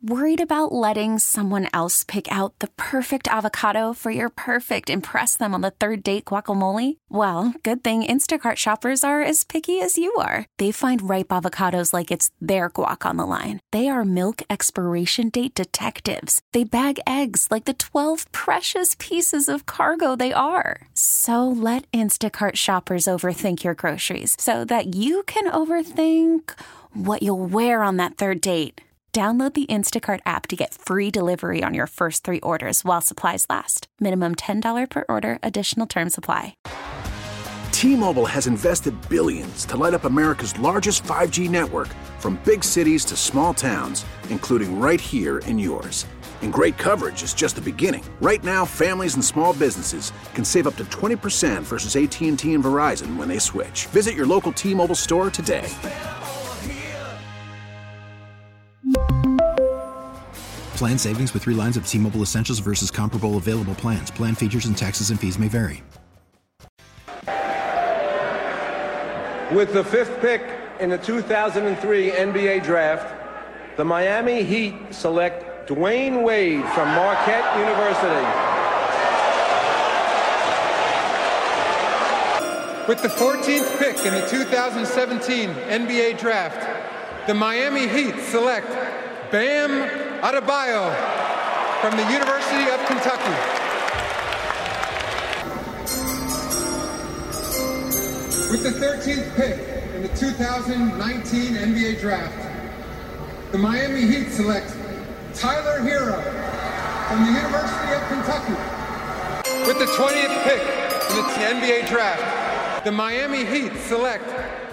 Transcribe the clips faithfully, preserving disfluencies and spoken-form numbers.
Worried about letting someone else pick out the perfect avocado for your perfect impress them on the third date guacamole? Well, good thing Instacart shoppers are as picky as you are. They find ripe avocados like it's their guac on the line. They are milk expiration date detectives. They bag eggs like the twelve precious pieces of cargo they are. So let Instacart shoppers overthink your groceries so that you can overthink what you'll wear on that third date. Download the Instacart app to get free delivery on your first three orders while supplies last. Minimum ten dollars per order. Additional terms apply. T-Mobile has invested billions to light up America's largest five G network, from big cities to small towns, including right here in yours. And great coverage is just the beginning. Right now, families and small businesses can save up to twenty percent versus A T and T and Verizon when they switch. Visit your local T-Mobile store today. Plan savings with three lines of T-Mobile Essentials versus comparable available plans. Plan features and taxes and fees may vary. With the fifth pick in the two thousand three N B A Draft, the Miami Heat select Dwayne Wade from Marquette University. With the fourteenth pick in the two thousand seventeen N B A Draft, the Miami Heat select Bam Adebayo from the University of Kentucky. With the thirteenth pick in the two thousand nineteen N B A Draft, the Miami Heat select Tyler Hero from the University of Kentucky. With the twentieth pick in the N B A Draft, the Miami Heat select.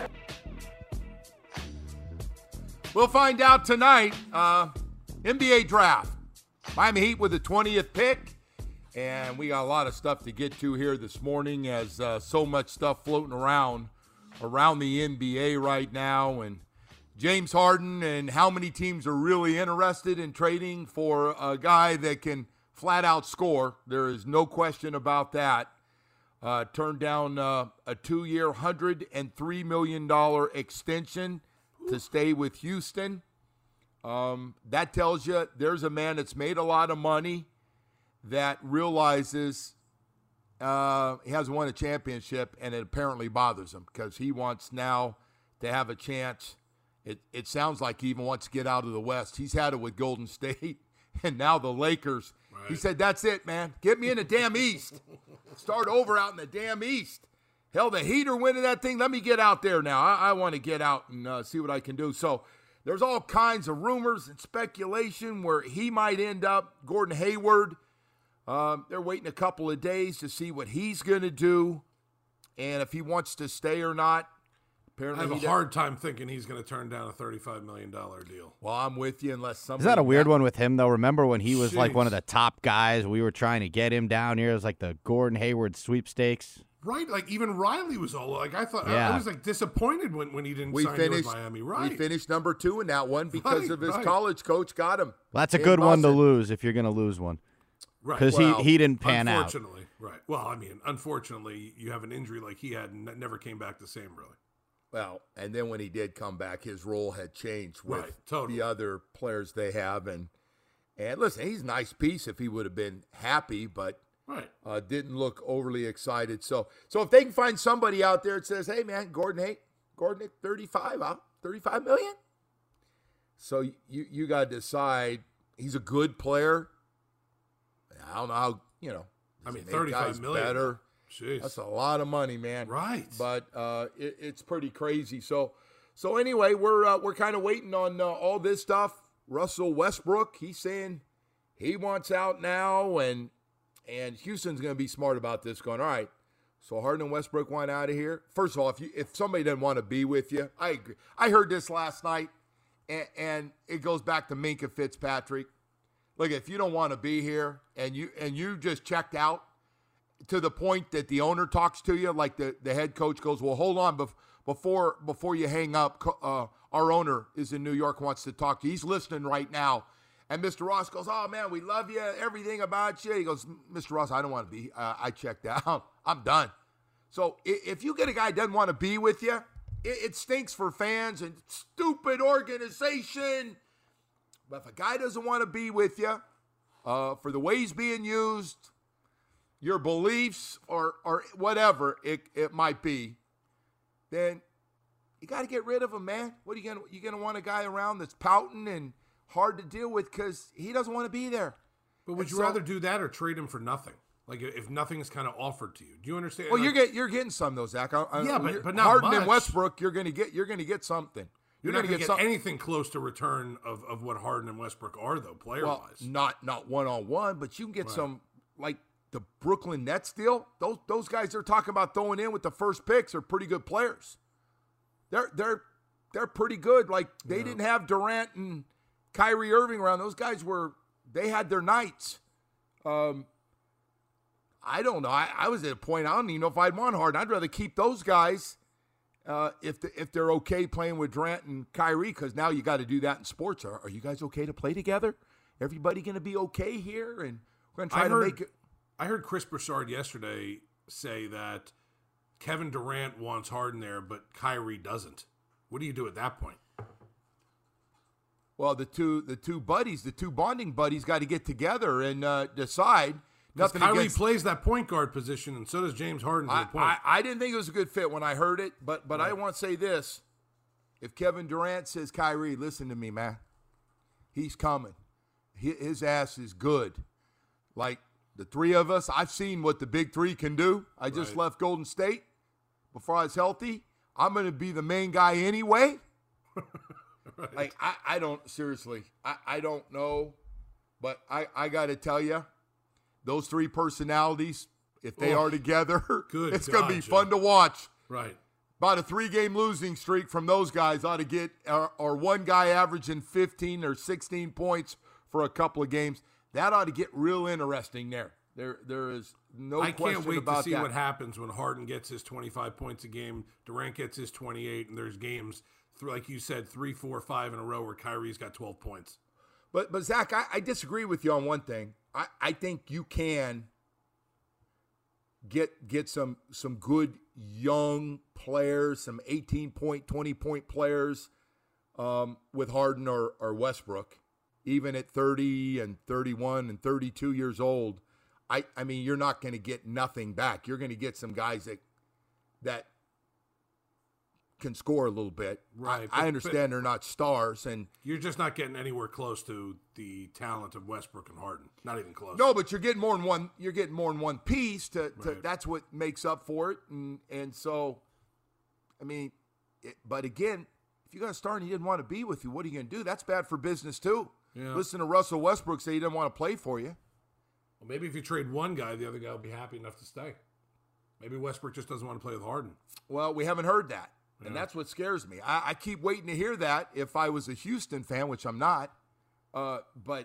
We'll find out tonight. Uh, N B A Draft. Miami Heat with the twentieth pick. And we got a lot of stuff to get to here this morning, as uh, so much stuff floating around around the N B A right now. And James Harden, and how many teams are really interested in trading for a guy that can flat out score. There is no question about that. Uh, turned down uh, a two-year, one hundred three million dollars extension to stay with Houston. Um, that tells you there's a man that's made a lot of money that realizes uh, he hasn't won a championship, and it apparently bothers him because he wants now to have a chance. It, it sounds like he even wants to get out of the West. He's had it with Golden State, and now the Lakers. Right. He said, that's it, man. Get me in the damn East. Start over out in the damn East. Hell, the Heat are winning that thing. Let me get out there now. I, I want to get out and uh, see what I can do. So there's all kinds of rumors and speculation where he might end up. Gordon Hayward, um, they're waiting a couple of days to see what he's going to do and if he wants to stay or not. Apparently I have he a hard time thinking he's going to turn down a thirty-five million dollars deal. Well, I'm with you unless somebody... Is that a weird one with him, though? Remember when he was Jeez. like one of the top guys? We were trying to get him down here. It was like the Gordon Hayward sweepstakes. Right, like even Riley was all like, I thought, Yeah. I, I was like disappointed when, when he didn't We sign finished, with Miami. Right. we finished number two in that one because Right, of his right. college coach got him. Well, that's a in good one to Boston. lose if you're going to lose one. Right. Because Well, he, he didn't pan out. Unfortunately, right. Well, I mean, unfortunately, you have an injury like he had and that never came back the same, really. Well, and then when he did come back, his role had changed with Right, totally. the other players they have. And, and listen, he's a nice piece if he would have been happy, but Right. uh, didn't look overly excited. So so if they can find somebody out there that says, hey, man, Gordon, hey, Gordon at thirty-five, huh? thirty-five million? So you, you got to decide. He's a good player. I don't know how, you know. I mean, eight thirty-five guys million. better. Jeez. That's a lot of money, man. Right. But uh, it, it's pretty crazy. So, so anyway, we're uh, we're kind of waiting on uh, all this stuff. Russell Westbrook, he's saying he wants out now, and and Houston's going to be smart about this. Going, all right. So Harden and Westbrook want out of here. First of all, if you if somebody doesn't want to be with you, I agree. I heard this last night, and, and it goes back to Minka Fitzpatrick. Look, if you don't want to be here, and you and you just checked out, to the point that the owner talks to you, like the, the head coach goes, well, hold on, bef- before before you hang up, uh, our owner is in New York, wants to talk to you. He's listening right now. And Mister Ross goes, oh, man, we love you, everything about you. He goes, Mister Ross, I don't want to be. Uh, I checked out. I'm done. So if you get a guy that doesn't want to be with you, it, it stinks for fans and stupid organization. but if a guy doesn't want to be with you uh, for the way he's being used, your beliefs or or whatever it, it might be, then you got to get rid of him, man. What are you gonna you gonna want a guy around that's pouting and hard to deal with because he doesn't want to be there? But would And you so- rather do that or trade him for nothing? Like if nothing's kind of offered to you, do you understand? Well, like, you're get you're getting some though, Zach. I, I, Yeah, but- you're- but not Harden much. and Westbrook, you're gonna get you're gonna get something. You're, You're, not gonna going to get, get some, anything close to return of, of what Harden and Westbrook are, though, player well, wise. not not one on one, but you can get Right. some like the Brooklyn Nets deal. Those those guys they're talking about throwing in with the first picks are pretty good players. They're they're they're pretty good. Like they Yeah. didn't have Durant and Kyrie Irving around. Those guys were they had their nights. Um, I don't know. I, I was at a point I don't even know if I'd want Harden. I'd rather keep those guys. Uh, if the, if they're okay playing with Durant and Kyrie, because now you got to do that in sports. Are, are you guys okay to play together? Everybody going to be okay here, and we're going to try I to heard, make it. I heard Chris Broussard yesterday say that Kevin Durant wants Harden there, but Kyrie doesn't. What do you do at that point? Well, the two the two buddies, the two bonding buddies, got to get together and uh, decide. Nothing Kyrie against. plays that point guard position, and so does James Harden to I, the point. I, I didn't think it was a good fit when I heard it, but but I want to say this: if Kevin Durant says, Kyrie, listen to me, man, he's coming. Hi- His ass is good. Like the three of us, I've seen what the big three can do. I just Right. left Golden State before I was healthy. I'm going to be the main guy anyway. Right. Like I, I don't seriously, I, I don't know, but I, I got to tell you, those three personalities, if they Oh, are together, good it's going to be God, Joe. fun to watch. right. About a three-game losing streak from those guys ought to get, or, or one guy averaging fifteen or sixteen points for a couple of games. That ought to get real interesting there. There, there is no I question can't wait about to see that. what happens when Harden gets his twenty-five points a game, Durant gets his twenty-eight, and there's games, through, like you said, three, four, five in a row where Kyrie's got twelve points. But but Zach, I, I disagree with you on one thing. I, I think you can get get some some good young players, some eighteen point, twenty point players um, with Harden or, or Westbrook, even at thirty and thirty-one and thirty-two years old. I, I mean, you're not going to get nothing back. You're going to get some guys that that can score a little bit. Right, I, but- I understand they're not stars, and You're just not getting anywhere close to the talent of Westbrook and Harden. Not even close. no, but you're getting more than one. You're getting more than one piece. To, to Right. that's what makes up for it, and and so, I mean, it, but again, if you got a star and he didn't want to be with you, what are you going to do? That's bad for business too. Yeah. Listen to Russell Westbrook say he didn't want to play for you. Well, maybe if you trade one guy, the other guy will be happy enough to stay. Maybe Westbrook just doesn't want to play with Harden. Well, we haven't heard that, and Yeah. that's what scares me. I, I keep waiting to hear that. If I was a Houston fan, which I'm not, uh, but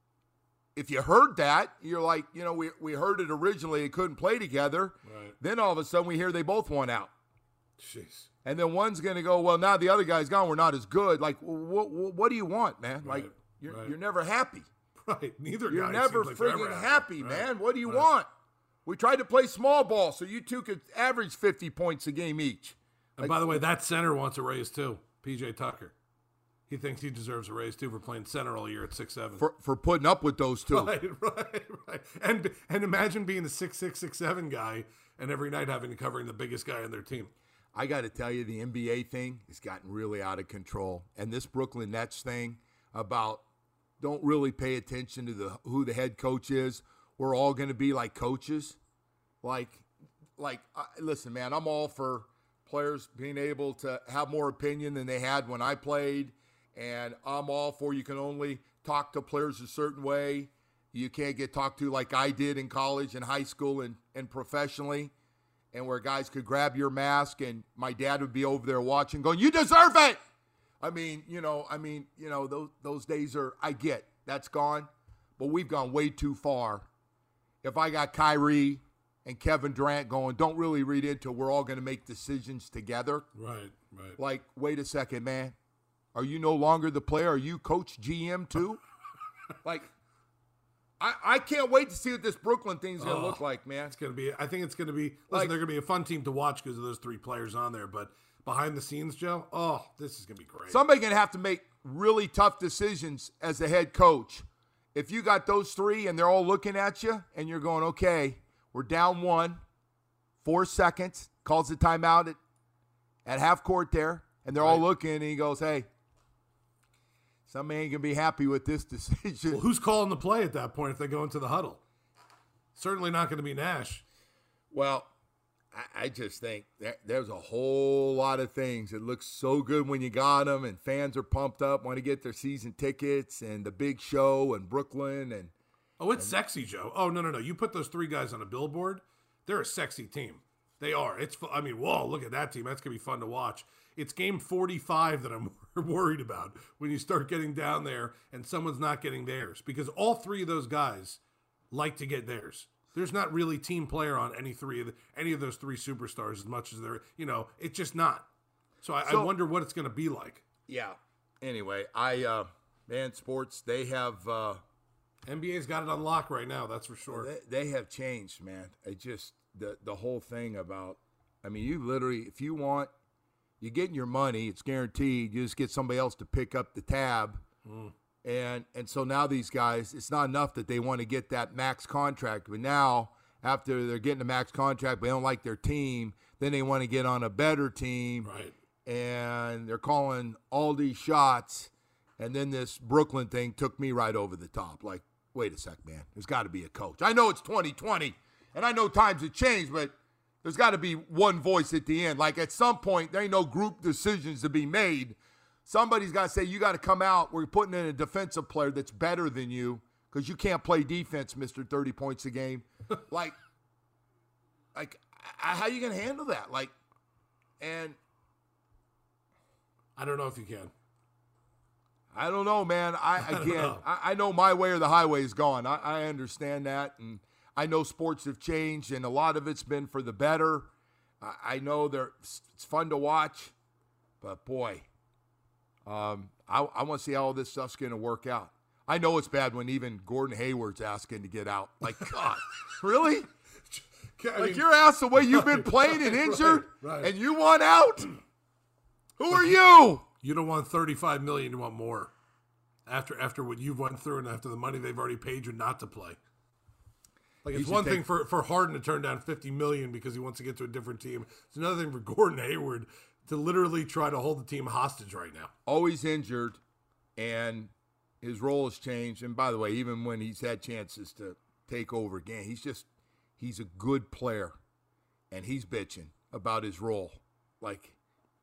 if you heard that, you're like, you know, we we heard it originally. They couldn't play together. Right. Then all of a sudden we hear they both want out. Jeez. And then one's going to go, well, now the other guy's gone. We're not as good. Like, what, what, what do you want, man? Right, Like, you're, right. you're never happy. Right. Neither You're guy never seems like they're friggin' ever happy, Right. man. What do you Right. want? We tried to play small ball so you two could average fifty points a game each. And by the way, that center wants a raise too. P J Tucker. He thinks he deserves a raise too for playing center all year at six seven. For, for putting up with those two. Right, right, right. And and imagine being the six six, six seven guy and every night having to covering the biggest guy on their team. I got to tell you, the N B A thing has gotten really out of control. And this Brooklyn Nets thing about don't really pay attention to the who the head coach is. We're all going to be like coaches. Like, like uh, listen, man, I'm all for players being able to have more opinion than they had when I played. And I'm all for you can only talk to players a certain way. You can't get talked to like I did in college and high school and, and professionally. And where guys could grab your mask and my dad would be over there watching going, you deserve it. I mean, you know, I mean, you know, those those days are, I get, that's gone. But we've gone way too far. If I got Kyrie and Kevin Durant going, don't really read into we're all going to make decisions together. Right, right. Like, wait a second, man. Are you no longer the player? Are you coach G M too? Like, I, I can't wait to see what this Brooklyn thing's going to Oh, look like, man. It's gonna be. I think it's gonna be. Listen, Like- they're gonna be a fun team to watch because of those three players on there. But behind the scenes, Joe, oh, this is going to be great. Somebody's going to have to make really tough decisions as a head coach. If you got those three and they're all looking at you and you're going, okay, we're down one, four seconds, calls the timeout at, at half court there, and they're right. all looking, and he goes, hey, somebody ain't going to be happy with this decision. Well, who's calling the play at that point if they go into the huddle? Certainly not going to be Nash. Well, I, I just think that there's a whole lot of things. It looks so good when you got them, and fans are pumped up, want to get their season tickets, and the big show in Brooklyn. and Oh, it's and, sexy, Joe. Oh, no, no, no. You put those three guys on a billboard, they're a sexy team. They are. It's. I mean, whoa, look at that team. That's going to be fun to watch. It's game forty-five that I'm worried about when you start getting down there and someone's not getting theirs, because all three of those guys like to get theirs. There's not really team player on any three of the, any of those three superstars as much as they're, you know, it's just not. So I, so, I wonder what it's going to be like. Yeah. Anyway, I, uh, man, sports, they have, uh, N B A's got it on lock right now. That's for sure. They, they have changed, man. It just, the, the whole thing about, I mean, you literally, if you want, you're getting your money, it's guaranteed. You just get somebody else to pick up the tab. Mm. And and so now these guys, it's not enough that they want to get that max contract. But now, after they're getting a max contract, but they don't like their team, then they want to get on a better team. Right. And they're calling all these shots. And then this Brooklyn thing took me right over the top. Like, wait a sec, man. There's got to be a coach. I know it's twenty twenty, and I know times have changed, but there's got to be one voice at the end. Like, at some point, there ain't no group decisions to be made. Somebody's got to say, you got to come out. We're putting in a defensive player that's better than you because you can't play defense, Mister thirty points a game. like, like, how are you going to handle that? Like, and I don't know if you can. I don't know, man. I, I again, know. I, I know my way or the highway is gone. I, I understand that, and I know sports have changed, and a lot of it's been for the better. I, I know they're, it's fun to watch, but boy, um, I, I want to see how all this stuff's going to work out. I know it's bad when even Gordon Hayward's asking to get out. Like, God, really? I like, mean, you're asked the way you've been playing and injured, right, right. and you want out? Who are you? You don't want thirty-five million dollars, you want more. After after what you've went through and after the money they've already paid you not to play. Like, it's one take... thing for, for Harden to turn down fifty million dollars because he wants to get to a different team. It's another thing for Gordon Hayward to literally try to hold the team hostage right now. Always injured, and his role has changed. And by the way, even when he's had chances to take over again, he's just he's a good player, and he's bitching about his role. Like,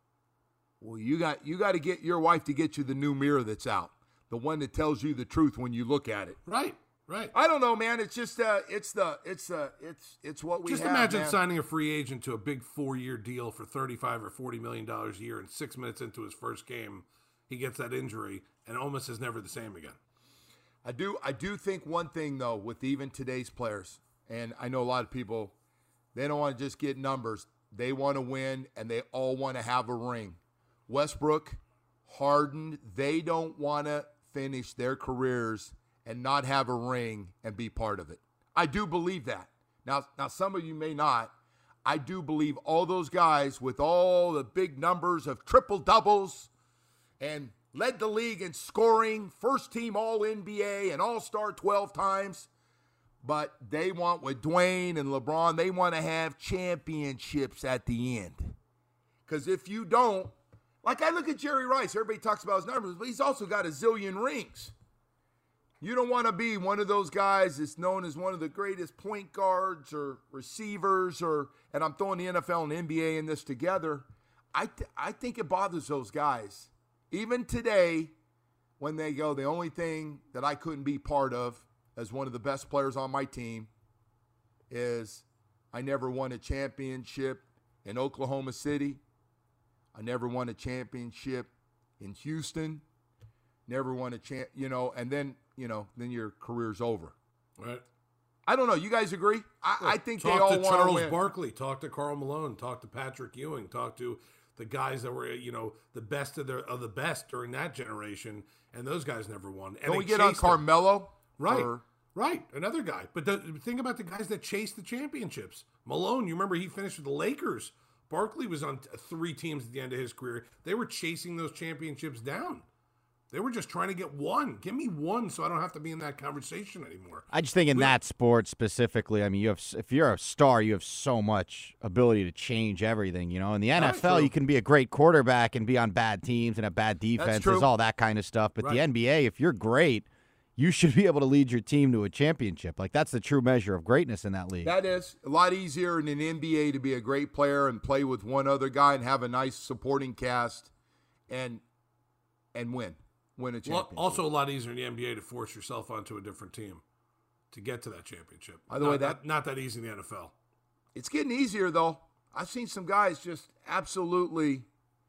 well, you got you got to get your wife to get you the new mirror that's out, the one that tells you the truth when you look at it. Right, right. I don't know, man. It's just uh, it's the it's uh, it's it's what we just have, imagine man. signing a free agent to a big four-year deal for thirty-five or forty million dollars a year, and six minutes into his first game, he gets that injury and almost is never the same again. I do I do think one thing though with even today's players, and I know a lot of people, they don't want to just get numbers. They want to win, and they all want to have a ring. Westbrook, Harden, they don't want to finish their careers and not have a ring and be part of it. I do believe that. Now, now some of you may not. I do believe all those guys with all the big numbers of triple doubles and led the league in scoring, first team all N B A and all-star twelve times. But they want, with Dwayne and LeBron, they want to have championships at the end. Because if you don't, like, I look at Jerry Rice, everybody talks about his numbers, but he's also got a zillion rings. You don't want to be one of those guys that's known as one of the greatest point guards or receivers, or, and I'm throwing the N F L and N B A in this together. I th- I think it bothers those guys. Even today, when they go, the only thing that I couldn't be part of as one of the best players on my team is I never won a championship in Oklahoma City. I never won a championship in Houston. Never won a champ, you know, and then, you know, then your career's over. Right. I don't know. You guys agree? I, Look, I think they all want to win. Talk to Charles Barkley. Talk to Karl Malone. Talk to Patrick Ewing. Talk to the guys that were, you know, the best of the of the best during that generation, and those guys never won. And Don't we get on Carmelo? Them. Right. Or, right. Another guy. But the, think about the guys that chased the championships. Malone, you remember he finished with the Lakers Barkley was on t- three teams at the end of his career. They were chasing those championships down. They were just trying to get one. Give me one so I don't have to be in that conversation anymore. I just think in we, that sport specifically, I mean, you have if you're a star, you have so much ability to change everything, you know. In the N F L, you can be a great quarterback and be on bad teams and have bad defenses, all that kind of stuff. But right. the N B A, if you're great, you should be able to lead your team to a championship. Like, that's the true measure of greatness in that league. That is a lot easier in an N B A to be a great player and play with one other guy and have a nice supporting cast and and win. Win a championship. Well, also a lot easier in the N B A to force yourself onto a different team to get to that championship. By the not, way, that not, not that easy in the N F L. It's getting easier, though. I've seen some guys just absolutely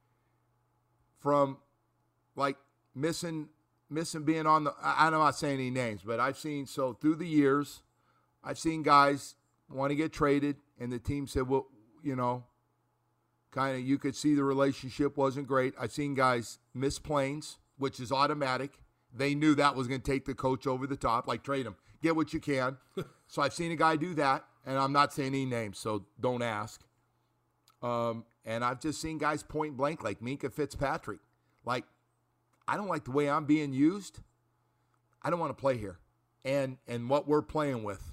from, like, missing missing being on the – I'm not saying any names, but I've seen – so through the years, I've seen guys want to get traded, and the team said, well, you know, kind of you could see the relationship wasn't great. I've seen guys miss planes, which is automatic. They knew that was going to take the coach over the top, like trade him, get what you can. So I've seen a guy do that, and I'm not saying any names, so don't ask. Um, and I've just seen guys point blank, like Minkah Fitzpatrick. Like, I don't like the way I'm being used. I don't want to play here, and and what we're playing with.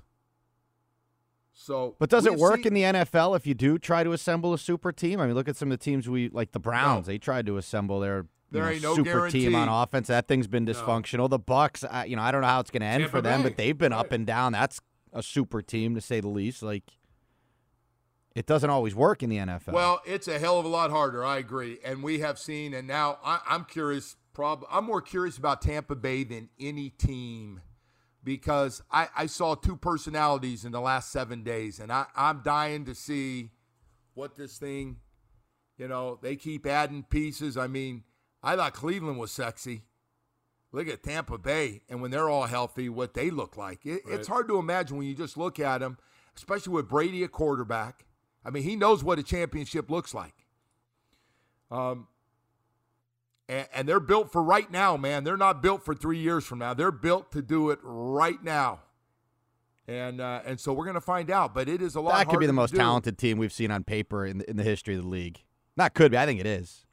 So, but does it work seen, in the N F L if you do try to assemble a super team? I mean, look at some of the teams we like. The Browns, no. they tried to assemble their there you know, ain't no super guarantee. team on offense. That thing's been dysfunctional. No. The Bucks, I, you know, I don't know how it's going to end Tampa for them, Bay. but they've been right. up and down. That's a super team to say the least. Like, it doesn't always work in the N F L. Well, it's a hell of a lot harder. I agree, and we have seen, and now I, I'm curious. Prob- I'm more curious about Tampa Bay than any team because I, I saw two personalities in the last seven days, and I, I'm dying to see what this thing, you know, they keep adding pieces. I mean, I thought Cleveland was sexy. Look at Tampa Bay, and when they're all healthy, what they look like. It, right. It's hard to imagine when you just look at them, especially with Brady at quarterback. I mean, he knows what a championship looks like. Um. And, and they're built for right now, man. They're not built for three years from now. They're built to do it right now. And uh, and so we're going to find out. But it is a lot That could be the most to do. talented team we've seen on paper in the, in the history of the league. Not could be. I think it is.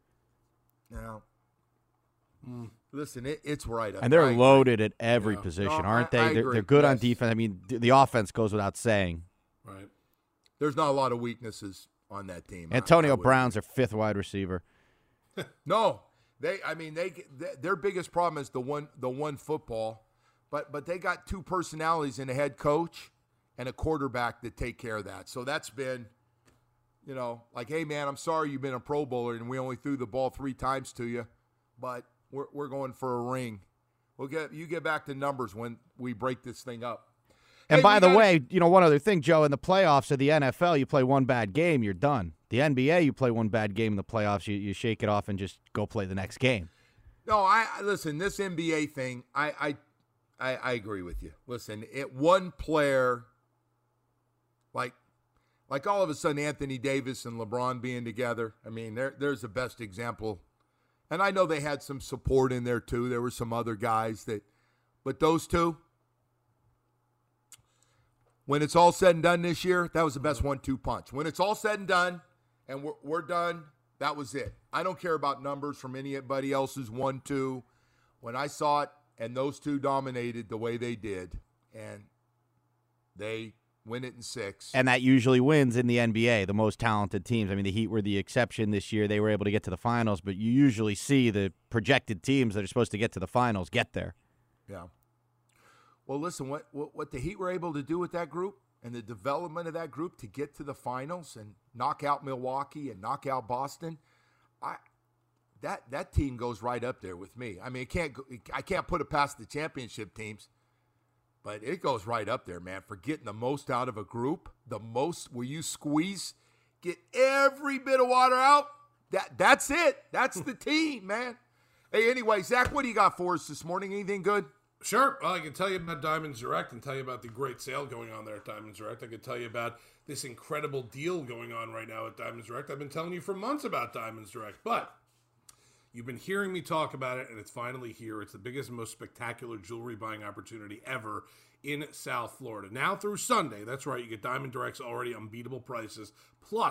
Now, mm, listen, it, it's right up. And they're I loaded agree. at every yeah. position, no, aren't I, they? I they're, agree. they're good yes. on defense. I mean, the offense goes without saying. Right. There's not a lot of weaknesses on that team. Antonio I, I Brown's their fifth wide receiver. No. They, I mean, they their biggest problem is the one the one football, but but they got two personalities in a head coach and a quarterback that take care of that. So that's been, you know, like, hey man, I'm sorry you've been a Pro Bowler and we only threw the ball three times to you, but we're we're going for a ring. We'll get you get back to numbers when we break this thing up. And hey, by the gotta, way, you know, one other thing, Joe, in the playoffs of the N F L, you play one bad game, you're done. The N B A, you play one bad game in the playoffs, you, you shake it off and just go play the next game. No, I listen, this N B A thing, I I I, I agree with you. Listen, it one player, like like all of a sudden Anthony Davis and LeBron being together, I mean, there there's the best example. And I know they had some support in there too. There were some other guys that, but those two, when it's all said and done this year, that was the best one two punch. When it's all said and done and we're, we're done, that was it. I don't care about numbers from anybody else's one two. When I saw it and those two dominated the way they did, and they win it in six. And that usually wins in the N B A, the most talented teams. I mean, the Heat were the exception this year. They were able to get to the finals, but you usually see the projected teams that are supposed to get to the finals get there. Yeah. Well, listen, what, what what the Heat were able to do with that group and the development of that group to get to the finals and knock out Milwaukee and knock out Boston, I that that team goes right up there with me. I mean, it can't go, I can't put it past the championship teams, but it goes right up there, man, for getting the most out of a group, the most where you squeeze, get every bit of water out. That that's it. That's the team, man. Hey, anyway, Zach, what do you got for us this morning? Anything good? Sure. Well, I can tell you about Diamonds Direct and tell you about the great sale going on there at Diamonds Direct. I can tell you about this incredible deal going on right now at Diamonds Direct. I've been telling you for months about Diamonds Direct, but you've been hearing me talk about it, and it's finally here. It's the biggest and most spectacular jewelry buying opportunity ever in South Florida. Now through Sunday, that's right, you get Diamond Direct's already unbeatable prices, plus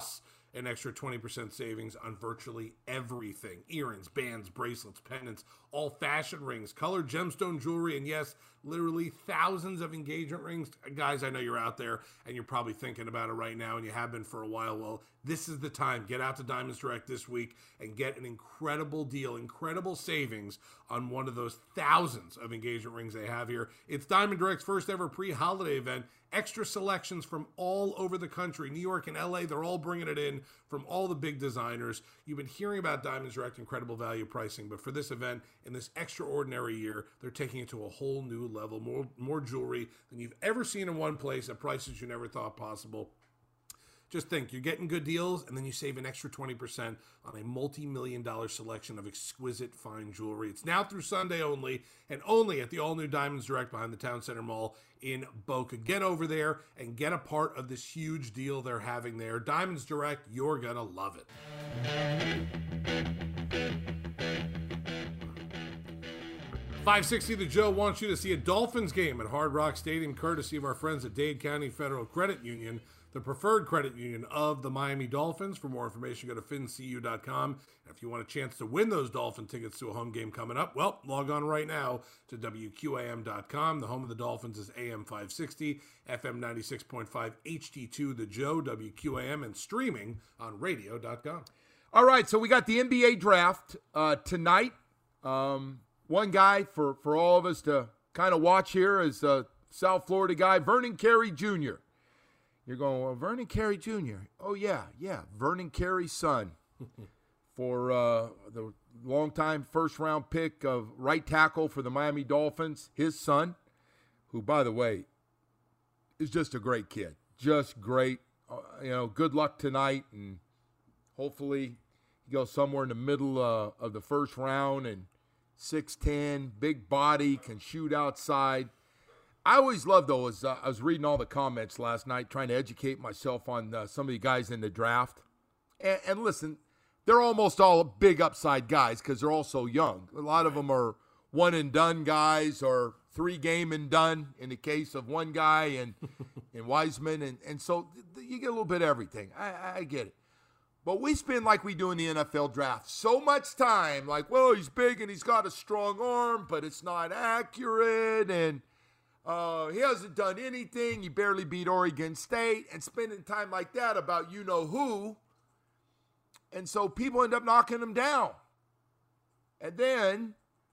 an extra twenty percent savings on virtually everything. Earrings, bands, bracelets, pendants, all fashion rings, colored gemstone jewelry, and yes, literally thousands of engagement rings. Guys, I know you're out there and you're probably thinking about it right now, and you have been for a while. Well, this is the time. Get out to Diamonds Direct this week and get an incredible deal, incredible savings on one of those thousands of engagement rings they have here. It's Diamond Direct's first ever pre-holiday event. Extra selections from all over the country. New York and L A, they're all bringing it in from all the big designers. You've been hearing about Diamonds Direct incredible value pricing, but for this event, in this extraordinary year, they're taking it to a whole new level. More, more jewelry than you've ever seen in one place at prices you never thought possible. Just think, you're getting good deals, and then you save an extra twenty percent on a multi-million dollar selection of exquisite fine jewelry. It's now through Sunday only, and only at the all-new Diamonds Direct behind the Town Center Mall in Boca. Get over there and get a part of this huge deal they're having there. Diamonds Direct, you're going to love it. five sixty The Joe wants you to see a Dolphins game at Hard Rock Stadium, courtesy of our friends at Dade County Federal Credit Union, the preferred credit union of the Miami Dolphins. For more information, go to fin c u dot com. And if you want a chance to win those Dolphin tickets to a home game coming up, well, log on right now to w q a m dot com. The home of the Dolphins is A M five sixty, F M ninety-six point five, H D two The Joe, W Q A M, and streaming on radio dot com. All right, so we got the N B A draft uh, tonight. Um, one guy for, for all of us to kind of watch here is uh, South Florida guy, Vernon Carey Junior You're going, well, Vernon Carey Junior Oh, yeah, yeah, Vernon Carey's son for uh, the longtime first-round pick of right tackle for the Miami Dolphins, his son, who, by the way, is just a great kid, just great. Uh, you know, good luck tonight, and hopefully he goes somewhere in the middle uh, of the first round, and six ten, big body, can shoot outside. I always love, though, as uh, I was reading all the comments last night, trying to educate myself on uh, some of the guys in the draft. And, and listen, they're almost all big upside guys because they're all so young. A lot of them are one-and-done guys or three-game-and-done in the case of one guy and, and Wiseman. And, and so you get a little bit of everything. I, I get it. But we spend, like we do in the N F L draft, so much time like, well, he's big and he's got a strong arm, but it's not accurate, and Uh, he hasn't done anything. He barely beat Oregon State, and spending time like that about you-know-who. And so people end up knocking him down. And then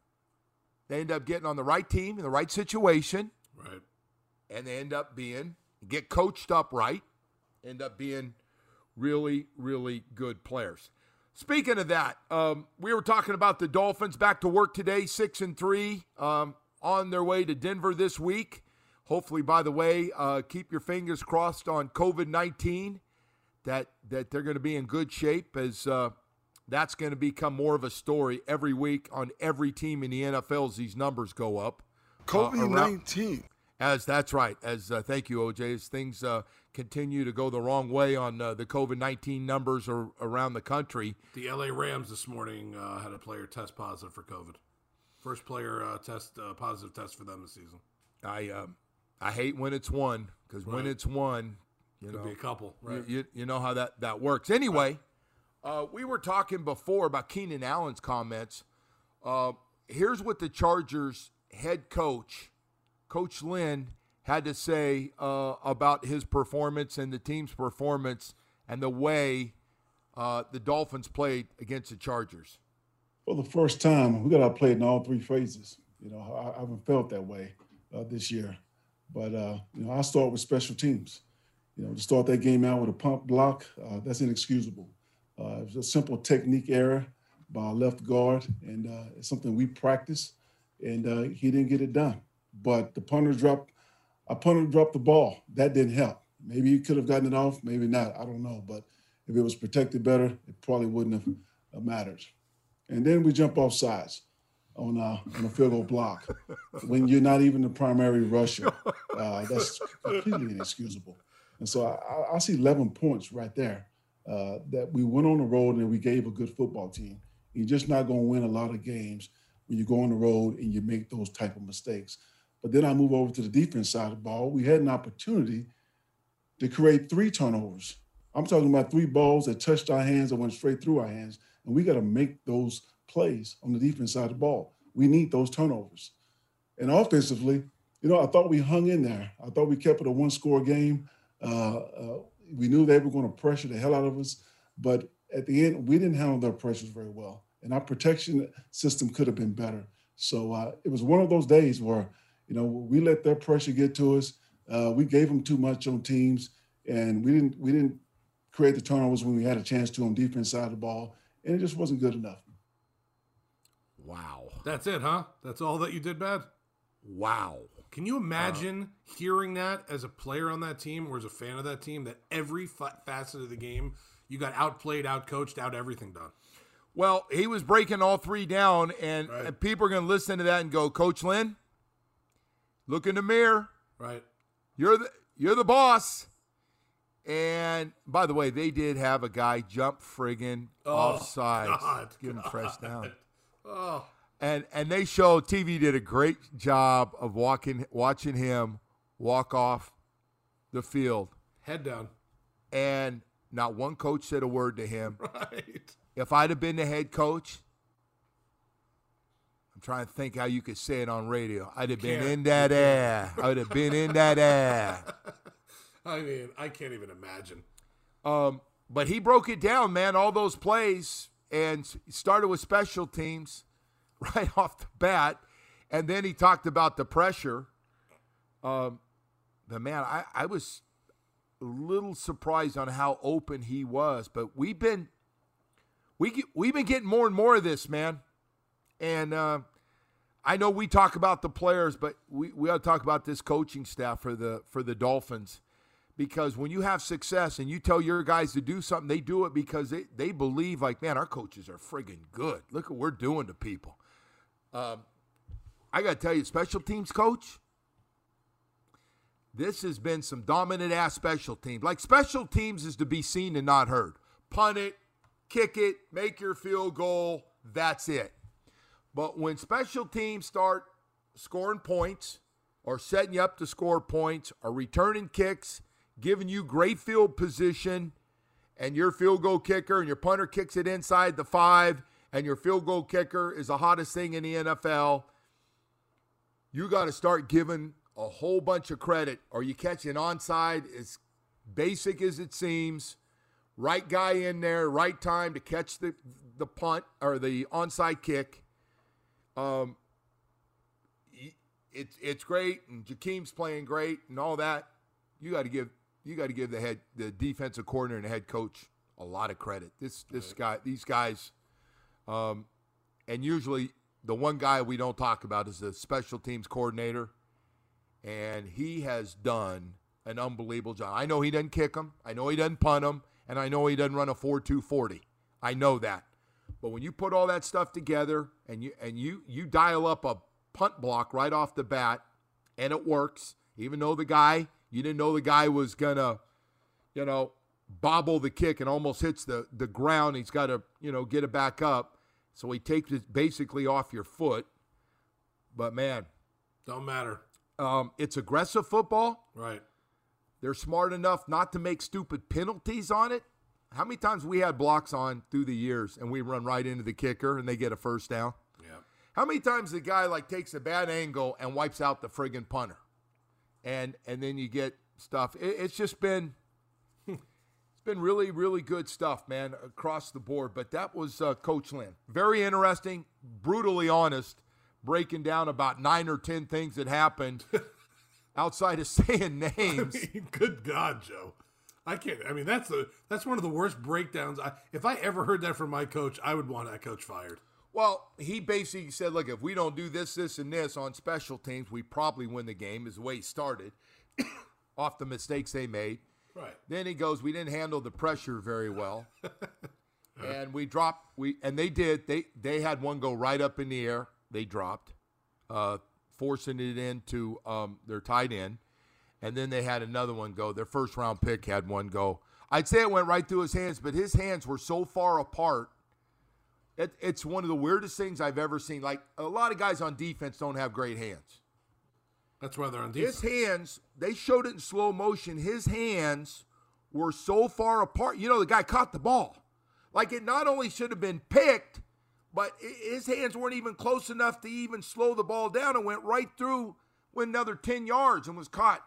they end up getting on the right team in the right situation. Right. And they end up being, get coached up right, end up being really, really good players. Speaking of that, um, we were talking about the Dolphins back to work today, six and three. Um, on their way to Denver this week. Hopefully, by the way, uh, keep your fingers crossed on covid nineteen, that, that they're going to be in good shape, as uh, that's going to become more of a story every week on every team in the N F L as these numbers go up. covid nineteen. Uh, as that's right. As uh, thank you, O J. As things uh, continue to go the wrong way on uh, the covid nineteen numbers are around the country. The L A Rams this morning uh, had a player test positive for COVID. First player uh, test uh, positive test for them this season. I uh, I hate when it's one, because right. when it's one, you Could know, be a couple. Right. You, you, you know how that, that works. Anyway, right. uh, we were talking before about Keenan Allen's comments. Uh, here's what the Chargers head coach, Coach Lynn, had to say uh, about his performance and the team's performance and the way uh, the Dolphins played against the Chargers. For the first time, we got outplayed in all three phases. You know, I, I haven't felt that way uh, this year. But, uh, you know, I start with special teams. You know, to start that game out with a pump block, uh, that's inexcusable. Uh, it was a simple technique error by our left guard, and uh, it's something we practice, and uh, he didn't get it done. But the punter dropped, our punter dropped the ball. That didn't help. Maybe he could have gotten it off, maybe not. I don't know. But if it was protected better, it probably wouldn't have uh, mattered. And then we jump off sides on, uh, on a field goal block when you're not even the primary rusher. Uh, that's completely inexcusable. And so I, I see eleven points right there uh, that we went on the road and we gave a good football team. You're just not going to win a lot of games when you go on the road and you make those type of mistakes. But then I move over to the defense side of the ball. We had an opportunity to create three turnovers I'm talking about three balls that touched our hands and went straight through our hands. And we got to make those plays on the defense side of the ball. We need those turnovers. And offensively, you know, I thought we hung in there. I thought we kept it a one-score game. Uh, uh, we knew they were going to pressure the hell out of us. But at the end, we didn't handle their pressures very well. And our protection system could have been better. So uh, it was one of those days where, you know, we let their pressure get to us. Uh, we gave them too much on teams, and we didn't we didn't create the turnovers when we had a chance to on defense side of the ball, and it just wasn't good enough. Wow. That's it, huh? That's all that you did bad? Wow. Can you imagine uh, hearing that as a player on that team or as a fan of that team, that every fa- facet of the game, you got outplayed, outcoached, out everything done? Well, he was breaking all three down, and, right. and people are going to listen to that and go, Coach Lynn, look in the mirror. Right. You're the you're the boss. And by the way, they did have a guy jump friggin' oh, offsides, God, give him fresh down. Oh. And and they showed, T V did a great job of walking, watching him walk off the field. Head down. And not one coach said a word to him. Right. If I'd have been the head coach, I'm trying to think how you could say it on radio. I'd have been Can't. in that air. I would have been in that air. I mean, I can't even imagine. Um, but he broke it down, man, all those plays, and started with special teams right off the bat. And then he talked about the pressure. Um, but, man, I, I was a little surprised on how open he was. But we've been we get, we've been getting more and more of this, man. And uh, I know we talk about the players, but we, we ought to talk about this coaching staff for the for the Dolphins. Because when you have success and you tell your guys to do something, they do it because they, they believe, like, man, our coaches are friggin' good. Look what we're doing to people. Um, I got to tell you, special teams coach, this has been some dominant-ass special teams. Like, special teams is to be seen and not heard. Punt it, kick it, make your field goal, that's it. But when special teams start scoring points or setting you up to score points or returning kicks, giving you great field position, and your field goal kicker and your punter kicks it inside the five, and your field goal kicker is the hottest thing in the N F L, you got to start giving a whole bunch of credit, or you catch an onside, as basic as it seems, right guy in there, right time to catch the, the punt or the onside kick. Um, it's it's great, and Jakeem's playing great and all that. You got to give you got to give the head the defensive coordinator and the head coach a lot of credit. This this guy, these guys, um, and usually the one guy we don't talk about is the special teams coordinator, and he has done an unbelievable job. I know he doesn't kick them, I know he doesn't punt them, and I know he doesn't run a four two forty. I know that, but when you put all that stuff together and you and you you dial up a punt block right off the bat, and it works, even though the guy. You didn't know the guy was going to, you know, bobble the kick and almost hits the, the ground. He's got to, you know, get it back up. So he takes it basically off your foot. But, man. Don't matter. Um, it's aggressive football. Right. They're smart enough not to make stupid penalties on it. How many times we had blocks on through the years and we run right into the kicker and they get a first down? Yeah. How many times the guy, like, takes a bad angle and wipes out the friggin' punter? And and then you get stuff. It, it's just been, it's been really, really good stuff, man, across the board. But that was uh, Coach Lynn. Very interesting, brutally honest, breaking down about nine or ten things that happened outside of saying names. I mean, good God, Joe. I can't. I mean, that's the that's one of the worst breakdowns. I, if I ever heard that from my coach, I would want that coach fired. Well, he basically said, look, if we don't do this, this, and this on special teams, we probably win the game, is the way he started, off the mistakes they made. Right. Then he goes, we didn't handle the pressure very well. and we dropped, we and they did. They they had one go right up in the air. They dropped, uh, forcing it into um, their tight end. And then they had another one go. Their first-round pick had one go. I'd say it went right through his hands, but his hands were so far apart. It, it's one of the weirdest things I've ever seen. Like, a lot of guys on defense don't have great hands. That's why they're on defense. His hands, they showed it in slow motion. His hands were so far apart. You know, the guy caught the ball. Like, it not only should have been picked, but his hands weren't even close enough to even slow the ball down, and went right through, went another ten yards and was caught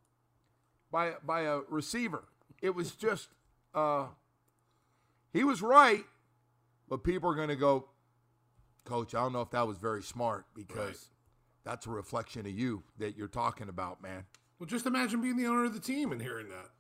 by, by a receiver. It was just, uh, he was right, but people are going to go, Coach, I don't know if that was very smart, because right. that's a reflection of you that you're talking about, man. Well, just imagine being the owner of the team and hearing that.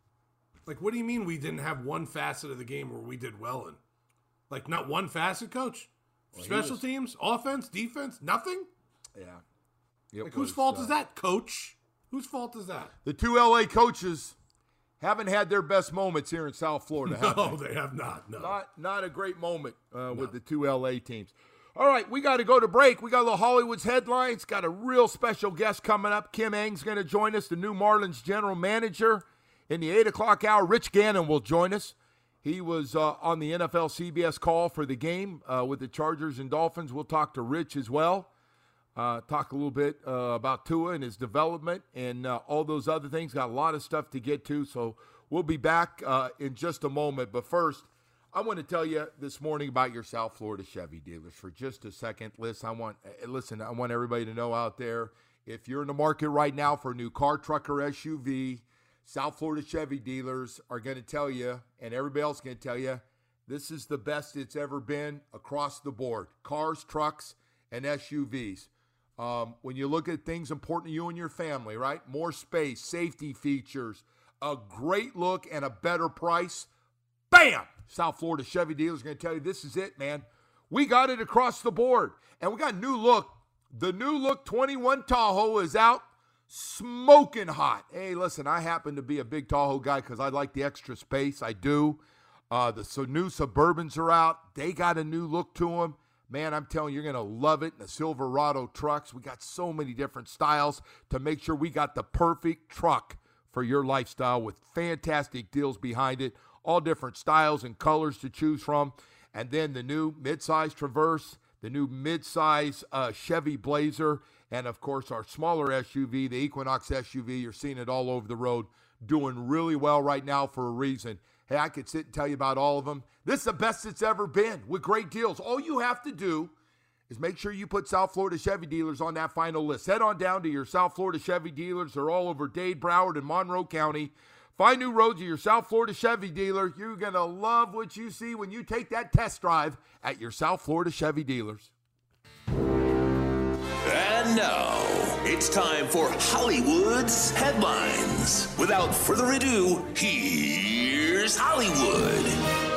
Like, what do you mean we didn't have one facet of the game where we did well in? Like, not one facet, Coach? Well, Special was... teams, offense, defense, nothing? Yeah. Like, was, whose fault uh, is that, Coach? Whose fault is that? The two L A coaches haven't had their best moments here in South Florida, have no, they? they have not, no. Not, not a great moment uh, no. with the two L A teams. All right, we got to go to break. We got a little Hollywood's headlines. Got a real special guest coming up. Kim Ng's going to join us, the new Marlins general manager. In the eight o'clock hour, Rich Gannon will join us. He was uh, on the N F L C B S call for the game uh, with the Chargers and Dolphins. We'll talk to Rich as well. Uh, talk a little bit uh, about Tua and his development and uh, all those other things. Got a lot of stuff to get to, so we'll be back uh, in just a moment. But first, I want to tell you this morning about your South Florida Chevy dealers for just a second. Listen, I want listen. I want everybody to know out there, if you're in the market right now for a new car, truck, or S U V, South Florida Chevy dealers are going to tell you, and everybody else is going to tell you, this is the best it's ever been across the board. Cars, trucks, and S U Vs. Um, when you look at things important to you and your family, right? More space, safety features, a great look, and a better price. Bam! South Florida Chevy dealers are going to tell you this is it, man. We got it across the board. And we got a new look. The new look twenty-one Tahoe is out. Smoking hot. Hey, listen, I happen to be a big Tahoe guy because I like the extra space. I do. Uh, the so new Suburbans are out. They got a new look to them. Man, I'm telling you, you're going to love it. The Silverado trucks. We got so many different styles to make sure we got the perfect truck for your lifestyle with fantastic deals behind it. All different styles and colors to choose from. And then the new midsize Traverse, the new midsize uh, Chevy Blazer, and, of course, our smaller S U V, the Equinox S U V. You're seeing it all over the road, doing really well right now for a reason. Hey, I could sit and tell you about all of them. This is the best it's ever been with great deals. All you have to do is make sure you put South Florida Chevy dealers on that final list. Head on down to your South Florida Chevy dealers. They're all over Dade, Broward, and Monroe County. Find new roads at your South Florida Chevy dealer. You're going to love what you see when you take that test drive at your South Florida Chevy dealers. And now, it's time for Hollywood's Headlines. Without further ado, here's Hollywood.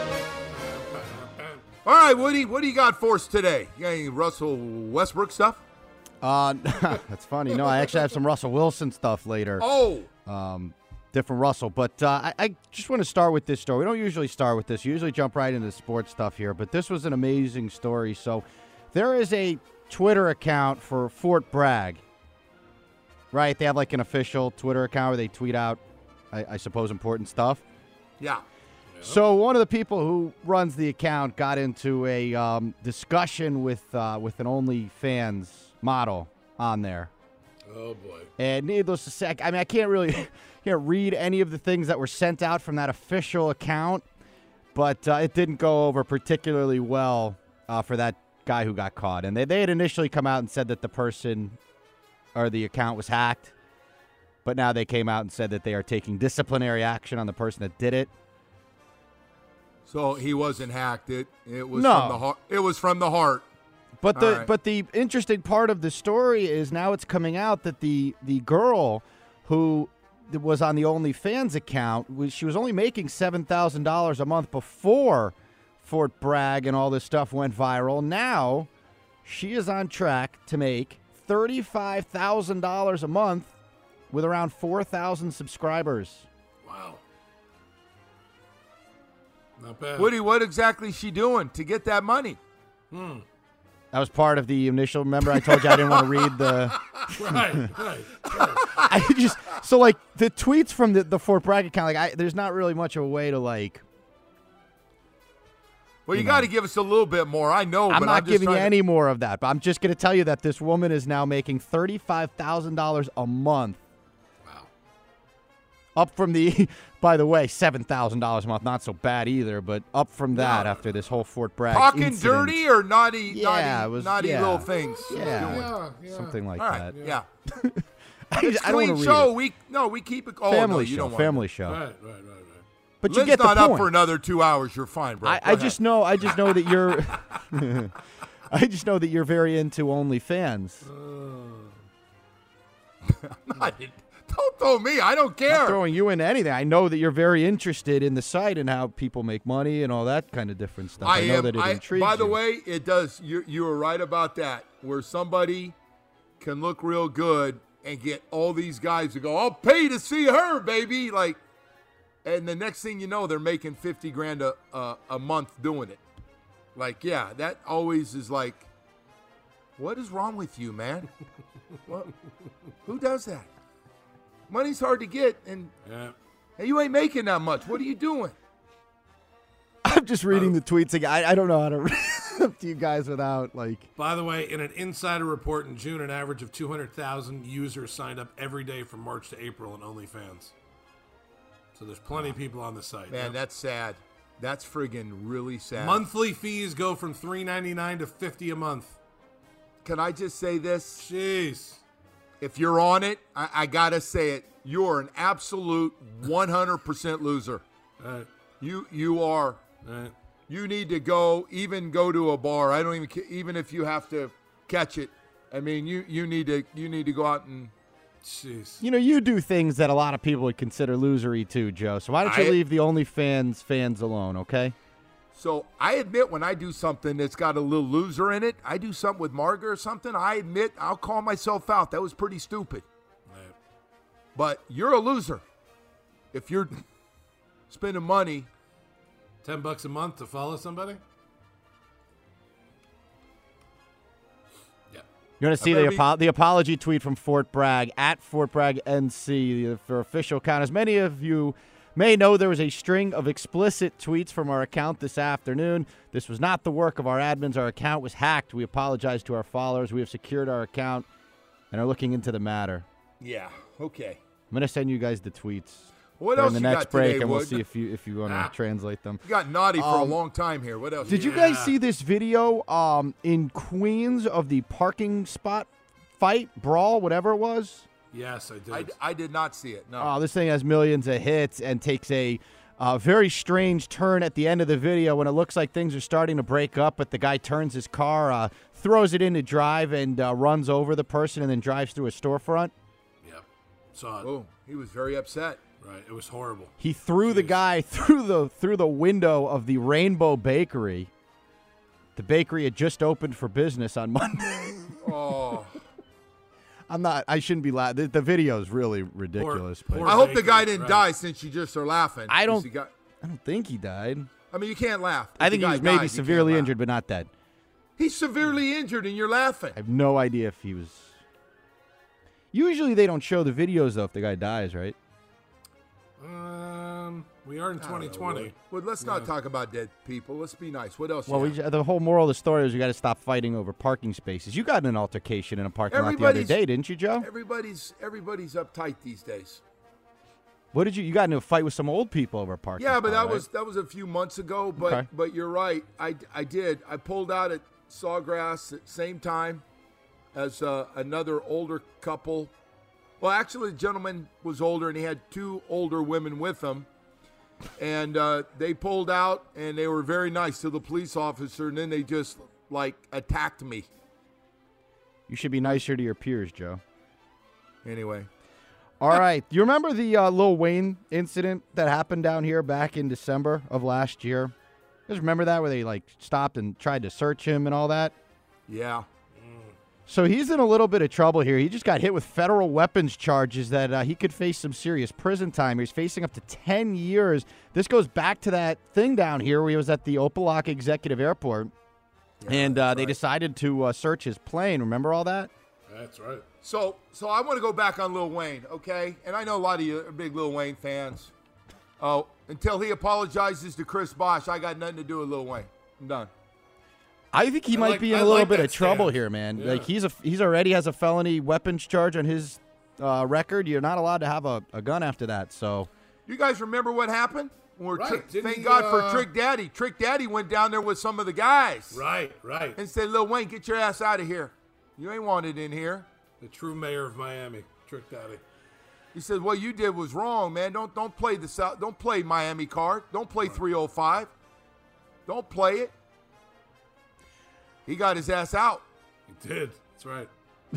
All right, Woody, what do you got for us today? You got any Russell Westbrook stuff? Uh, that's funny. No, I actually have some Russell Wilson stuff later. Oh. Um, different Russell. But uh, I, I just want to start with this story. We don't usually start with this. We usually jump right into sports stuff here. But this was an amazing story. So there is a Twitter account for Fort Bragg, right? They have like an official Twitter account where they tweet out, I, I suppose, important stuff. Yeah. So one of the people who runs the account got into a um, discussion with uh, with an OnlyFans model on there. Oh, boy. And needless to say, I mean, I can't really can't read any of the things that were sent out from that official account, but uh, it didn't go over particularly well uh, for that guy who got caught. And they, they had initially come out and said that the person or the account was hacked, but now they came out and said that they are taking disciplinary action on the person that did it. So he wasn't hacked. It it was no. from the heart. It was from the heart. But the right. but the interesting part of the story is now it's coming out that the the girl who was on the OnlyFans account, was, she was only making seven thousand dollars a month before Fort Bragg and all this stuff went viral. Now she is on track to make thirty-five thousand dollars a month with around four thousand subscribers. Wow. Not bad. Woody, what exactly is she doing to get that money? Hmm. That was part of the initial. Remember, I told you I didn't want to read the. right, right, right. I just so like the tweets from the, the Fort Bragg account. Like, I, there's not really much of a way to like. Well, you, you got to give us a little bit more. I know, I'm but not I'm just giving you to... any more of that. But I'm just going to tell you that this woman is now making thirty-five thousand dollars a month. Wow. Up from the, by the way, seven thousand dollars a month. Not so bad either, but up from that no. after this whole Fort Bragg Talking incident. dirty or naughty, yeah, naughty, it was, naughty yeah. little things? Yeah, yeah, yeah. something like All right. that. Yeah. I, it's I don't clean read show. It. We no, we keep it. Oh, family no, you show. Don't want family it. show. Right, right, right, right. But Lynn's you get the not point. up for another two hours. You're fine, bro. I, I just know. I just know that you're. I just know that you're very into OnlyFans. Uh, not, don't throw me. I don't care. I'm not throwing you into anything. I know that you're very interested in the site and how people make money and all that kind of different stuff. I, I know am, that it I, intrigues By the you. way, it does. You you were right about that. Where somebody can look real good and get all these guys to go, I'll pay to see her, baby. Like, and the next thing you know, they're making fifty grand a, a, a month doing it. Like, yeah, that always is like, what is wrong with you, man? Well, who does that? Money's hard to get, and, yeah. and you ain't making that much. What are you doing? I'm just reading uh, the tweets again. I, I don't know how to read up to you guys without, like. By the way, in an insider report in June, an average of two hundred thousand users signed up every day from March to April in OnlyFans. So there's plenty of people on the site. Man, yep. that's sad. That's friggin' really sad. Monthly fees go from three ninety-nine to fifty a month. Can I just say this? Jeez. If you're on it, I, I gotta say it. You're an absolute one hundred percent loser. Right. You you are. Right. You need to go, even go to a bar. I don't even even if you have to catch it. I mean, you you need to you need to go out and. Jeez. You know, you do things that a lot of people would consider losery too, Joe. So why don't you I, leave the OnlyFans fans alone, okay? So I admit when I do something that's got a little loser in it, I do something with Margaret or something, I admit I'll call myself out. That was pretty stupid. Right. But you're a loser. If you're spending money. Ten bucks a month to follow somebody? Yeah. You want to see the, apo- the apology tweet from Fort Bragg, at Fort Bragg N C, for official account. As many of you may know, there was a string of explicit tweets from our account this afternoon. This was not the work of our admins. Our account was hacked. We apologize to our followers. We have secured our account and are looking into the matter. Yeah, okay. I'm going to send you guys the tweets. What else in the you next got break, today, and we'll Wood? see if you if you want to ah, translate them. You got naughty for um, a long time here. What else? Did you yeah. guys see this video um, in Queens of the parking spot fight, brawl, whatever it was? Yes, I did. I, I did not see it, no. Oh, this thing has millions of hits and takes a uh, very strange turn at the end of the video when it looks like things are starting to break up, but the guy turns his car, uh, throws it into drive, and uh, runs over the person and then drives through a storefront. Yep. Saw it. Oh, he was very upset. Right, it was horrible. He threw Jeez. the guy through the through the window of the Rainbow Bakery. The bakery had just opened for business on Monday. Oh. I'm not. I shouldn't be laughing. The, the video is really ridiculous. Poor, but poor I hope bakery, the guy didn't right. die since you just are laughing. I don't. He got, I don't think he died. I mean, you can't laugh. If I think the he guy was maybe died, you severely can't injured, but not dead. laugh. He's severely injured, and you're laughing. I have no idea if he was. Usually they don't show the videos though if the guy dies, right? Um, we are in twenty twenty. Well, let's yeah. not talk about dead people. Let's be nice. What else? Well, we, the whole moral of the story is we got to stop fighting over parking spaces. You got in an altercation in a parking lot the other day, didn't you, Joe? Everybody's everybody's uptight these days. What did you? You got into a fight with some old people over a parking Yeah, but spot, that right? was that was a few months ago. But Okay. but you're right. I, I did. I pulled out at Sawgrass at the same time as uh, another older couple. Well, actually, the gentleman was older, and he had two older women with him. And uh, they pulled out, and they were very nice to the police officer, and then they just, like, attacked me. You should be nicer to your peers, Joe. Anyway. All right. You remember the uh, Lil Wayne incident that happened down here back in December of last year? You guys remember that, where they, like, stopped and tried to search him and all that? Yeah. So he's in a little bit of trouble here. He just got hit with federal weapons charges that uh, he could face some serious prison time. He's facing up to ten years. This goes back to that thing down here where he was at the Opa-locka Executive Airport, yeah, and uh, they right. decided to uh, search his plane. Remember all that? That's right. So so I want to go back on Lil Wayne, okay? And I know a lot of you are big Lil Wayne fans. Oh, until he apologizes to Chris Bosh, I got nothing to do with Lil Wayne. I'm done. I think he I might like, be in I a little like bit that of trouble stand. here, man. Yeah. Like he's a he's already has a felony weapons charge on his uh, record, you're not allowed to have a, a gun after that. So, you guys remember what happened? Or right. Trick, thank he, God uh, for Trick Daddy. Trick Daddy went down there with some of the guys. Right, right. And said, Lil Wayne, get your ass out of here. You ain't wanted in here. The true mayor of Miami, Trick Daddy. He said, what you did was wrong, man. Don't don't play the South. Don't play Miami card. Don't play right. three oh five. Don't play it. He got his ass out. He did. That's right.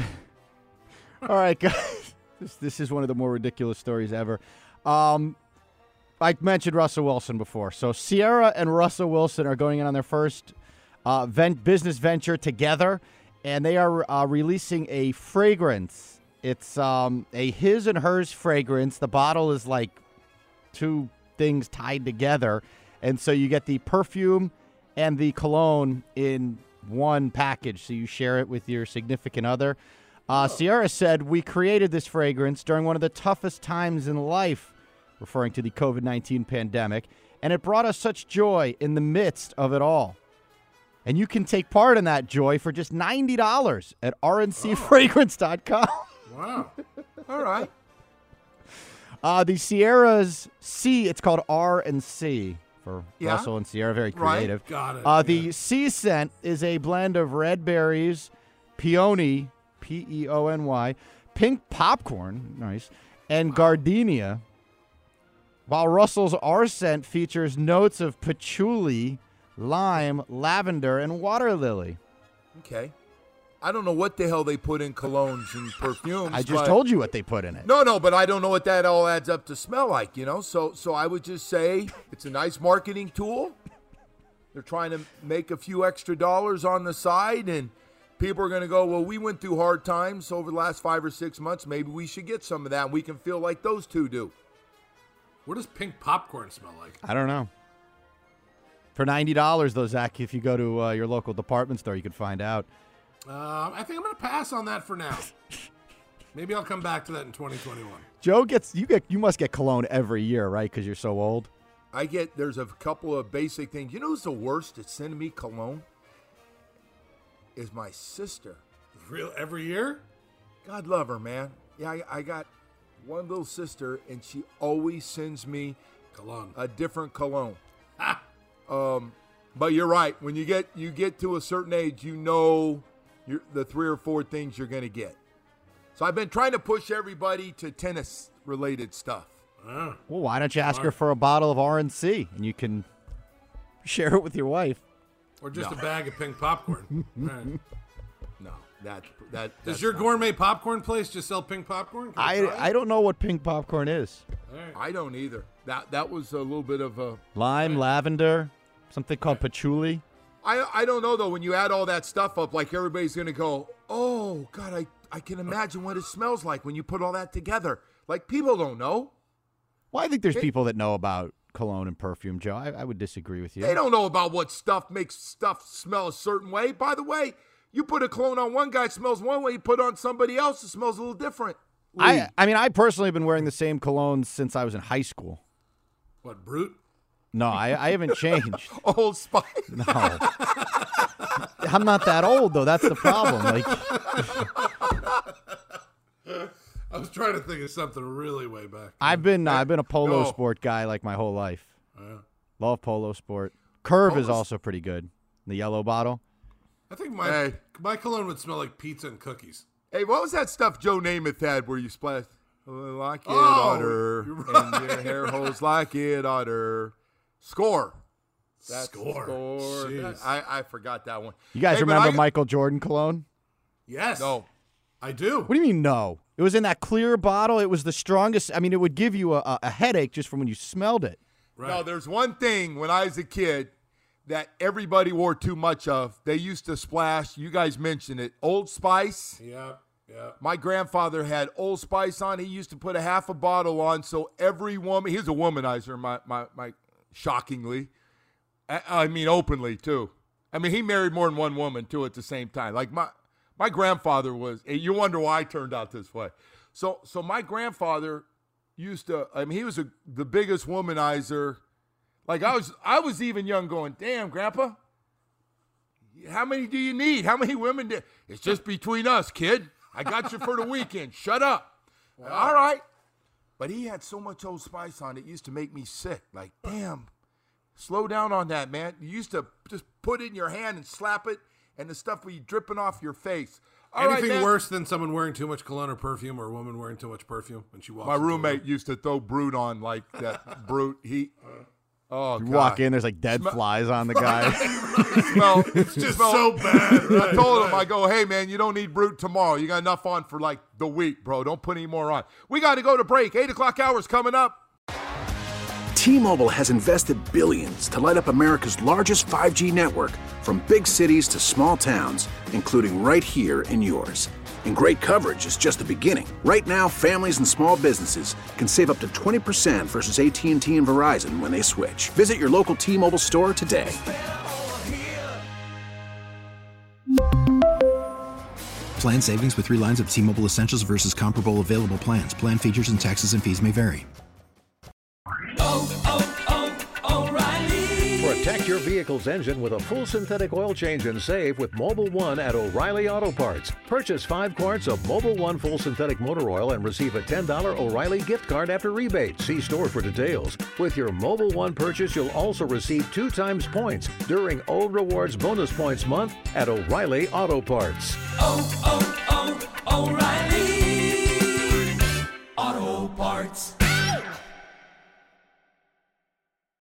All right, guys. This, this is one of the more ridiculous stories ever. Um, I mentioned Russell Wilson before. So Sierra and Russell Wilson are going in on their first uh, vent, business venture together, and they are uh, releasing a fragrance. It's um, a his and hers fragrance. The bottle is like two things tied together, and so you get the perfume and the cologne in one package, so you share it with your significant other. Uh, Sierra said, we created this fragrance during one of the toughest times in life, referring to the covid nineteen pandemic, and it brought us such joy in the midst of it all. And you can take part in that joy for just ninety dollars at r n c fragrance dot com. Wow. All right. Uh, the Sierra's C, it's called R and C for yeah. Russell and Sierra, very creative. Right. Got it. Uh, the yeah. C scent is a blend of red berries, peony, P E O N Y, pink popcorn, nice, and wow. gardenia. While Russell's R scent features notes of patchouli, lime, lavender, and water lily. Okay. I don't know what the hell they put in colognes and perfumes. I just told you what they put in it. No, no, but I don't know what that all adds up to smell like, you know? So so I would just say it's a nice marketing tool. They're trying to make a few extra dollars on the side, and people are going to go, well, we went through hard times over the last five or six months. Maybe we should get some of that, and we can feel like those two do. What does pink popcorn smell like? I don't know. For ninety dollars, though, Zach, if you go to uh, your local department store, you can find out. Uh, I think I'm going to pass on that for now. Maybe I'll come back to that in twenty twenty-one. Joe gets you get you must get cologne every year, right? Because you're so old. I get there's a couple of basic things. You know who's the worst at sending me cologne? Is my sister. Real every year? God love her, man. Yeah, I, I got one little sister, and she always sends me cologne, a different cologne. um, but you're right. When you get you get to a certain age, you know. You're, the three or four things you're going to get. So I've been trying to push everybody to tennis-related stuff. Uh, well, why don't you ask her for a bottle of R and C, and you can share it with your wife? Or just no. a bag of pink popcorn. Right. No, that that. Does your gourmet popcorn place just sell pink popcorn? I I, I don't know what pink popcorn is. Right. I don't either. That that was a little bit of a lime, right. lavender, something called right. patchouli. I I don't know, though. When you add all that stuff up, like everybody's going to go, oh, God, I, I can imagine what it smells like when you put all that together. Like, people don't know. Well, I think there's they, people that know about cologne and perfume, Joe. I, I would disagree with you. They don't know about what stuff makes stuff smell a certain way. By the way, you put a cologne on one guy, it smells one way. You put it on somebody else, it smells a little different. I, I mean, I personally have been wearing the same cologne since I was in high school. What, Brute? No, I, I haven't changed. Old Spice? No. I'm not that old, though. That's the problem. Like, I was trying to think of something really way back. I've been uh, I've been a polo no. sport guy like my whole life. Yeah. Love polo sport. Curve Polo's- is also pretty good. The yellow bottle. I think my Hey. my cologne would smell like pizza and cookies. Hey, what was that stuff Joe Namath had where you splashed like it Oh, oughter, right. and your hair holes like it oughter? Score. That's Score. Score. Jeez. That- I, I forgot that one. You guys Hey, but remember I- Michael Jordan cologne? Yes. No. I do. What do you mean no? It was in that clear bottle. It was the strongest. I mean, it would give you a, a headache just from when you smelled it. Right. No, there's one thing when I was a kid that everybody wore too much of. They used to splash, you guys mentioned it, Old Spice. Yeah, yeah. My grandfather had Old Spice on. He used to put a half a bottle on so every woman, he was a womanizer, my, my, my shockingly. I, I mean, openly, too. I mean, he married more than one woman, too, at the same time. Like, my my grandfather was, you wonder why I turned out this way. So so my grandfather used to, I mean, he was a, the biggest womanizer. Like, I was I was even young going, damn, Grandpa, how many do you need? How many women do? It's just between us, kid. I got you for the weekend. Shut up. Wow. All right. But he had so much Old Spice on it, it used to make me sick. Like, damn, slow down on that, man. You used to just put it in your hand and slap it, and the stuff would be dripping off your face. All Anything right, worse than someone wearing too much cologne or perfume, or a woman wearing too much perfume when she walks? My roommate used to throw Brute on like that. Brute. He. Oh, you God. walk in, there's like dead Smell- flies on the guy. Smell, it's just smell, so bad. Right, I told him, right. I go, hey, man, you don't need Brute tomorrow. You got enough on for like the week, bro. Don't put any more on. We got to go to break. Eight o'clock hour's coming up. T-Mobile has invested billions to light up America's largest five G network, from big cities to small towns, including right here in yours. And great coverage is just the beginning. Right now, families and small businesses can save up to twenty percent versus A T and T and Verizon when they switch. Visit your local T-Mobile store today. Plan savings with three lines of T-Mobile Essentials versus comparable available plans. Plan features and taxes and fees may vary. Oh, oh, oh, O'Reilly. Protect your vehicle's engine with a full synthetic oil change and save with Mobil one at O'Reilly Auto Parts. Purchase five quarts of Mobil one full synthetic motor oil and receive a ten dollars O'Reilly gift card after rebate. See store for details. With your Mobil one purchase, you'll also receive two times points during O Rewards Bonus Points Month at O'Reilly Auto Parts. Oh, oh, oh, O'Reilly Auto Parts.